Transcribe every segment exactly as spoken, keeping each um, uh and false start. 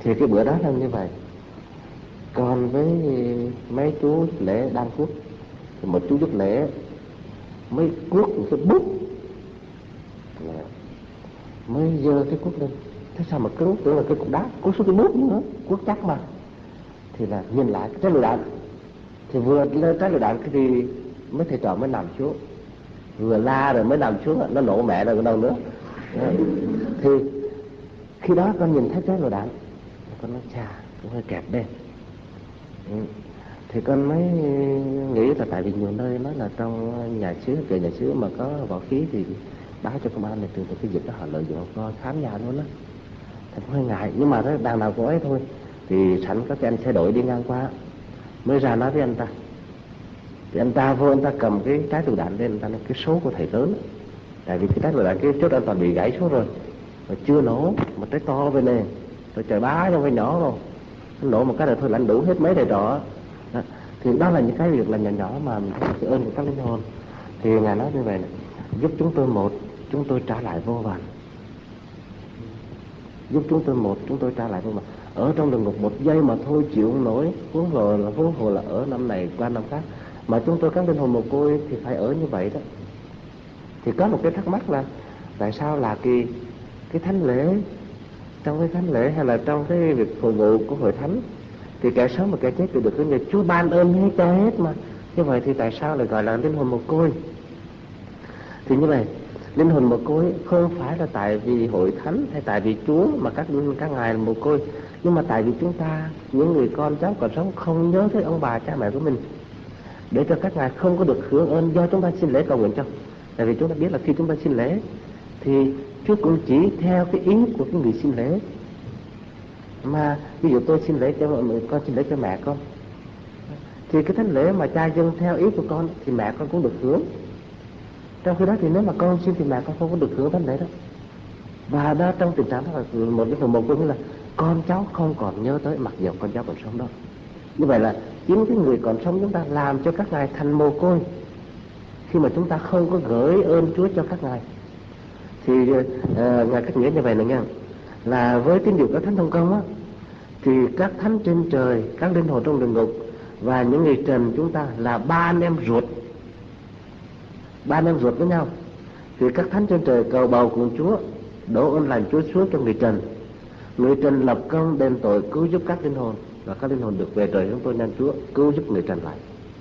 Thì cái bữa đó là như vậy. Còn với mấy chú lễ đang cuốc, thì một chú giúp lễ mới cuốc một cái bút, mới giơ cái cuốc lên. Thế sao mà cứng, tưởng là cái cục đá, cuốc xuống cái bút nữa, cuốc chắc mà. Thì là nhìn lại cái trái lựu đạn, thì vừa lên trái lựu đạn thì mấy thầy trò mới nằm xuống, vừa la rồi mới nằm xuống, nó nổ mẹ rồi còn đâu nữa. Thì khi đó con nhìn thấy trái lựu đạn, con nói chà, cũng hơi kẹp đây. Ừ. Thì con mới nghĩ là tại vì nhiều nơi nói là trong nhà xứ, kể nhà xứ mà có võ khí thì báo cho công an này, thường thường cái việc đó họ lợi dụng coi khám nhà luôn á. Thì cũng hơi ngại, nhưng mà đằng nào cũng ấy thôi. Thì sẵn có cái anh xe đội đi ngang qua, mới ra nói với anh ta. Thì anh ta vô, anh ta cầm cái trái lựu đạn lên, anh ta nói cái số của thầy lớn. Tại vì cái trái lựu đạn cái trước anh toàn bị gãy số rồi, mà chưa nổ, mà trái to bên này, rồi trời bá trong cái nhỏ rồi, nó nổ một cái là thôi là anh đủ hết mấy thầy trò. Đó. Thì đó là những cái việc là nhỏ nhỏ mà mình thấy sự ơn của các linh hồn. Thì ngài nói như vậy này, giúp chúng tôi một, chúng tôi trả lại vô vàn. Giúp chúng tôi một, chúng tôi trả lại vô vàn. Ở trong địa ngục một giây mà thôi chịu không nổi, huống hồ là huống hồ là ở năm này qua năm khác, mà chúng tôi các linh hồn mồ côi thì phải ở như vậy đó. Thì có một cái thắc mắc là tại sao là cái cái thánh lễ, trong cái thánh lễ hay là trong cái việc phục vụ của hội thánh, thì kẻ sống và kẻ chết đều được cái người Chúa ban ơn hết cho hết mà. Như vậy thì tại sao lại gọi là linh hồn mồ côi? Thì như vậy, linh hồn mồ côi không phải là tại vì hội thánh hay tại vì Chúa mà các các ngài là mồ côi, nhưng mà tại vì chúng ta, những người con cháu còn sống, không nhớ tới ông bà cha mẹ của mình, để cho các ngài không có được hưởng ơn do chúng ta xin lễ cầu nguyện cho. Tại vì chúng ta biết là khi chúng ta xin lễ thì Chúa cũng chỉ theo cái ý của cái người xin lễ. Mà ví dụ tôi xin lễ cho mọi người, con xin lễ cho mẹ con, thì cái thánh lễ mà cha dâng theo ý của con thì mẹ con cũng được hưởng. Trong khi đó thì nếu mà con xin thì mẹ con không có được hưởng thánh lễ đó. Và đó trong tình trạng đó là một cái phần một cũng là con cháu không còn nhớ tới, mặc dù con cháu còn sống đó. Như vậy là chính cái người còn sống chúng ta làm cho các ngài thành mồ côi khi mà chúng ta không có gửi ơn Chúa cho các ngài. Thì uh, ngài cách nghĩa như vậy này nha, là với tín điều các thánh thông công á, thì các thánh trên trời, các linh hồn trong địa ngục và những người trần chúng ta là ba anh em ruột, ba anh em ruột với nhau. Thì các thánh trên trời cầu bầu cùng Chúa, đổ ơn lành Chúa xuống cho người trần. Người trần lập công đền tội cứu giúp các linh hồn, và các linh hồn được về trời chúng tôi nhân Chúa cứu giúp người trần lại.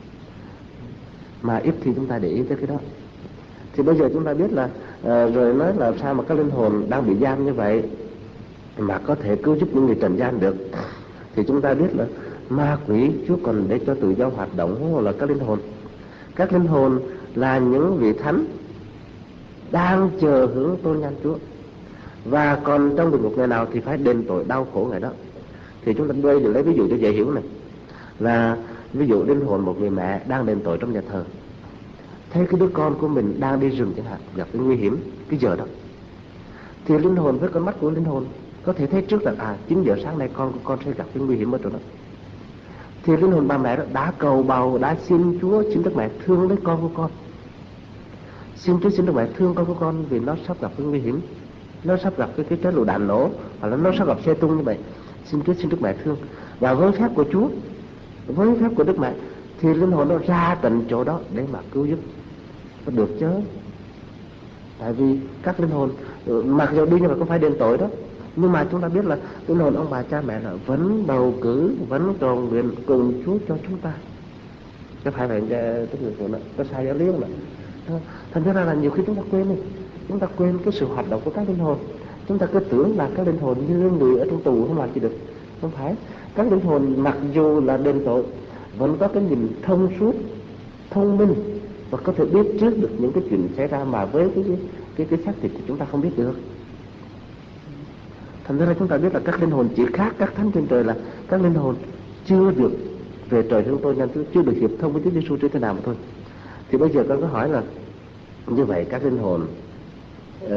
Mà ít thì chúng ta để ý tới cái đó. Thì bây giờ chúng ta biết là uh, rồi nói là sao mà các linh hồn đang bị giam như vậy mà có thể cứu giúp những người trần gian được. Thì chúng ta biết là ma quỷ Chúa còn để cho tự do hoạt động, hoặc là các linh hồn. Các linh hồn là những vị thánh đang chờ hưởng tôn nhân Chúa, và còn trong địa ngục ngày nào thì phải đền tội đau khổ ngày đó. Thì chúng ta bây giờ lấy ví dụ cho dễ hiểu này, là ví dụ linh hồn một người mẹ đang đền tội trong nhà thờ, thấy cái đứa con của mình đang đi rừng chẳng hạn, gặp cái nguy hiểm cái giờ đó, thì linh hồn với con mắt của linh hồn có thể thấy trước là à chín giờ sáng nay con của con sẽ gặp cái nguy hiểm ở chỗ đó. Thì linh hồn bà mẹ đó đã cầu bầu, đã xin Chúa, xin Đức Mẹ thương lấy con của con, xin Chúa, xin Đức Mẹ thương con của con vì nó sắp gặp cái nguy hiểm, nó sắp gặp cái cái trái lựu đạn nổ, hoặc là nó sắp gặp xe tung như vậy. Xin Chúa, xin Đức Mẹ thương. Và với phép của Chúa, với phép của Đức Mẹ, thì linh hồn nó ra tận chỗ đó để mà cứu giúp. Nó được chứ? Tại vì các linh hồn mặc dù đi nhưng mà không phải đền tội đó, nhưng mà chúng ta biết là linh hồn ông bà cha mẹ là vẫn bầu cử, vẫn cầu nguyện cùng Chúa cho chúng ta. Có phải vậy tức người phụ nữ có sai giáo lý không ạ? Thành ra là nhiều khi chúng ta quên đi, chúng ta quên cái sự hoạt động của các linh hồn. Chúng ta cứ tưởng là các linh hồn như người ở trong tù không làm gì được. Không phải. Các linh hồn mặc dù là đền tội vẫn có cái nhìn thông suốt, thông minh, và có thể biết trước được những cái chuyện xảy ra mà với cái cái cái xác thịt thì chúng ta không biết được. Thành ra chúng ta biết là các linh hồn chỉ khác các thánh trên trời là các linh hồn chưa được về trời chúng tôi, nên chưa được hiệp thông với Chúa Giêsu trên thế nào mà thôi. Thì bây giờ con có hỏi là như vậy các linh hồn uh,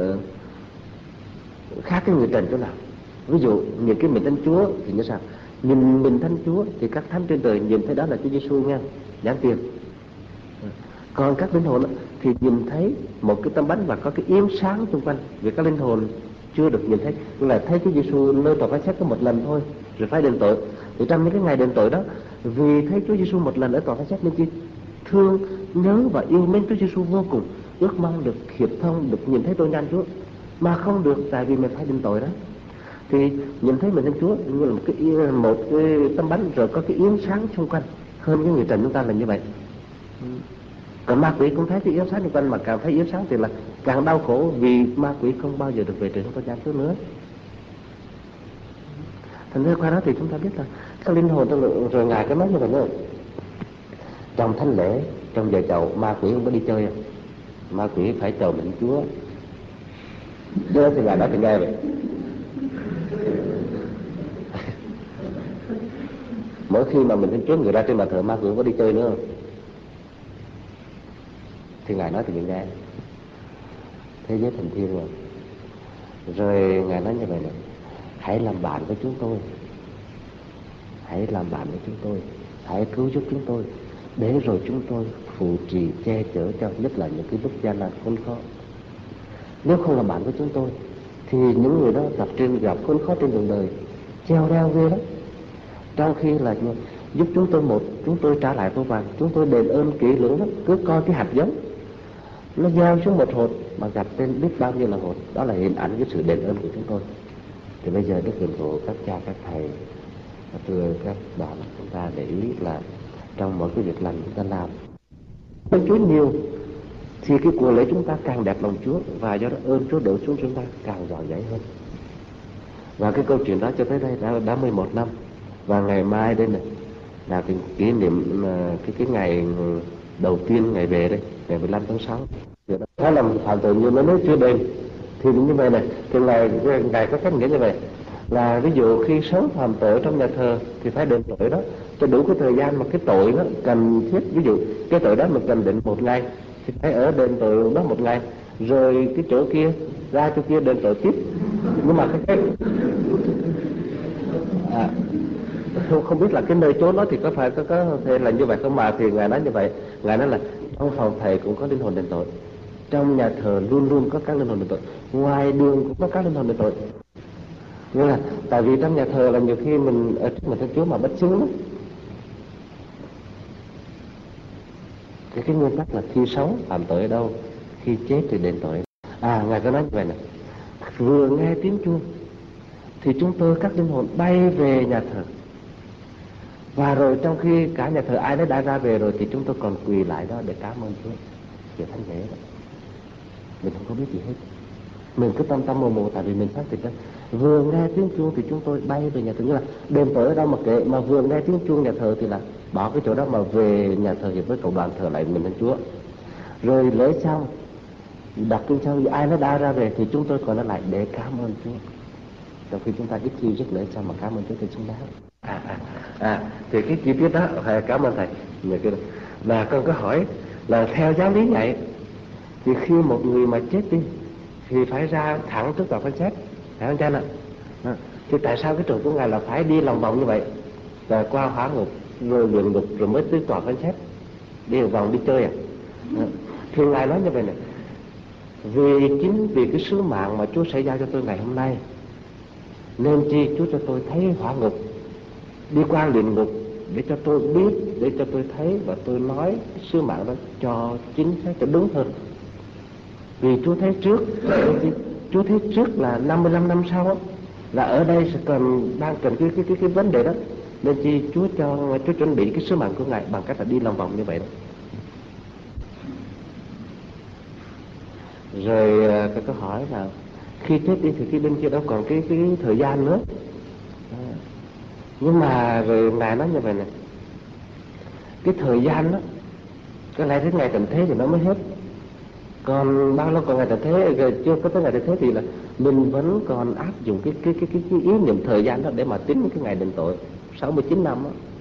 khác cái người trần chỗ nào? Ví dụ nhìn cái mình thánh Chúa thì như sao? Nhìn mình thánh Chúa thì các thánh trên trời nhìn thấy đó là Chúa Giêsu nha, giảng tiền. Còn các linh hồn thì nhìn thấy một cái tấm bánh và có cái yếm sáng xung quanh. Vì các linh hồn chưa được nhìn thấy, nhưng là thấy Chúa Giêsu nơi tòa phán xét có một lần thôi rồi phải đền tội. Thì trong những cái ngày đền tội đó, vì thấy Chúa Giêsu một lần ở tòa phán xét nên chi thương nhớ và yêu mến Chúa Giêsu vô cùng, ước mong được hiệp thông, được nhìn thấy tôi nhan Chúa, mà không được tại vì mình phải đền tội đó. Thì nhìn thấy mình Thiên Chúa như là một cái một cái tấm bánh rồi có cái yến sáng xung quanh, hơn cái người trần chúng ta là như vậy. Còn ma quỷ cũng thấy cái yến sáng xung quanh, mà càng thấy yến sáng thì là càng đau khổ, vì ma quỷ không bao giờ được về trường tôi nhan Chúa nữa. Thành ra qua đó thì chúng ta biết là cái linh hồn trong rồi ngài có nói như vậy nữa. Trong thánh lễ, trong giờ chầu, ma quỷ không có đi chơi, ma quỷ phải chầu mình Chúa. Chúa thì ngài nói thì nghe vậy. Mỗi khi mà mình Thiên Chúa người ra trên bàn thờ, ma quỷ không có đi chơi nữa, thì ngài nói thì mình nghe. Thế giới thành thiên rồi. Rồi ngài nói như vậy này: hãy làm bạn với chúng tôi, hãy làm bạn với chúng tôi, hãy cứu giúp chúng tôi, để rồi chúng tôi phụ trì che chở cho, nhất là những cái lúc gian nan khốn khó. Nếu không làm bạn với chúng tôi thì những người đó gặp trên gặp khốn khó trên đường đời, treo đeo ghê lắm. Trong khi là giúp chúng tôi một, chúng tôi trả lại vô vàn, chúng tôi đền ơn kỹ lưỡng lắm. Cứ coi cái hạt giống nó gieo xuống một hột mà gặp trên biết bao nhiêu là hột, đó là hình ảnh cái sự đền ơn của chúng tôi. Thì bây giờ Đức Huyền Phụ, các cha, các thầy, thưa các bạn, chúng ta để ý là trong mỗi cái việc lành chúng ta làm ơn Chúa nhiều thì cái của lễ chúng ta càng đẹp lòng Chúa, và do đó ơn Chúa đổ xuống chúng ta càng giỏi giấy hơn. Và cái câu chuyện đó cho tới đây đã đã mười một năm, và ngày mai đây này là cái kỷ niệm cái cái ngày đầu tiên ngày về đây, ngày mười lăm tháng sáu.ถ้าlàm phạm tội như nó nói chưa đền thì như vậy này, thì ngày ngày có cách nghĩa như vậy là ví dụ khi sống phạm tội trong nhà thờ thì phải đền tội đó cho đủ cái thời gian mà cái tội đó cần thiết. Ví dụ cái tội đó mình cần định một ngày thì phải ở đền tội đó một ngày, rồi cái chỗ kia ra chỗ kia đền tội tiếp. Nhưng mà cái, cái à, không, không biết là cái nơi chỗ đó thì có phải có, có thể là như vậy không, mà thì ngài nói như vậy. Ngài nói là trong phòng thầy cũng có linh hồn đền tội, trong nhà thờ luôn luôn có các linh hồn đền tội, ngoài đường cũng có các linh hồn đền tội. Nghĩa là tại vì trong nhà thờ là nhiều khi mình ở trước mặt Thiên Chúa mà bất xứng đó. Cái, cái nguyên tắc là khi sống phạm tội ở đâu, khi chết thì đền tội. À, ngài có nói như vậy này: vừa nghe tiếng chuông thì chúng tôi các linh hồn bay về nhà thờ, và rồi trong khi cả nhà thờ ai đấy đã ra về rồi thì chúng tôi còn quỳ lại đó để cảm ơn Chúa. Kiểu thánh lễ đó mình không có biết gì hết, mình cứ tâm tâm mồ mồ, tại vì mình xác định đó vừa nghe tiếng chuông thì chúng tôi bay về nhà thờ. Như là đền tội ở đâu mà kệ, mà vừa nghe tiếng chuông nhà thờ thì là bỏ cái chỗ đó mà về nhà thờ hiệp với cộng đoàn thờ lại mình Thiên Chúa. Rồi lễ xong đặt kinh xong ai nó đã ra về thì chúng tôi còn nó lại để cảm ơn Chúa, trong khi chúng ta ít khi rất lễ xong mà cảm ơn Chúa thì xứng đáng. À, à, à, thì cái chi tiết đó phải cảm ơn thầy. Như kia là con có hỏi là theo giáo lý vậy thì khi một người mà chết đi thì phải ra thẳng trước tòa phán xét, phải không cha nè? À, thì tại sao cái trường của ngài là phải đi lòng vòng như vậy, rồi qua hỏa ngục, rồi luyện ngục, rồi mới tới tòa phán xét, đi vòng đi chơi à? À, thì ngài nói như vậy này: vì chính vì cái sứ mạng mà Chúa sẽ giao cho tôi ngày hôm nay, nên chi Chúa cho tôi thấy hỏa ngục, đi qua luyện ngục để cho tôi biết, để cho tôi thấy và tôi nói sứ mạng đó cho chính xác, cho đúng hơn. Vì Chúa thấy trước, Chúa thấy trước là năm mươi lăm năm sau đó, là ở đây sẽ cần đang cần cái cái cái cái vấn đề đó, nên chi Chúa cho Chúa chuẩn bị cái sứ mạng của ngài bằng cách là đi lòng vòng như vậy đó. Rồi cái câu hỏi là khi chết đi thì cái bên kia đâu còn cái cái thời gian nữa. À, nhưng mà rồi ngài nói như vậy này: cái thời gian đó có lẽ đến ngày tận thế thì nó mới hết, còn bao lâu còn ngày tận thế, rồi chưa có tới ngày tận thế thì là mình vẫn còn áp dụng cái cái cái cái, cái ý niệm thời gian đó để mà tính cái ngày định tội sáu mươi chín năm đó.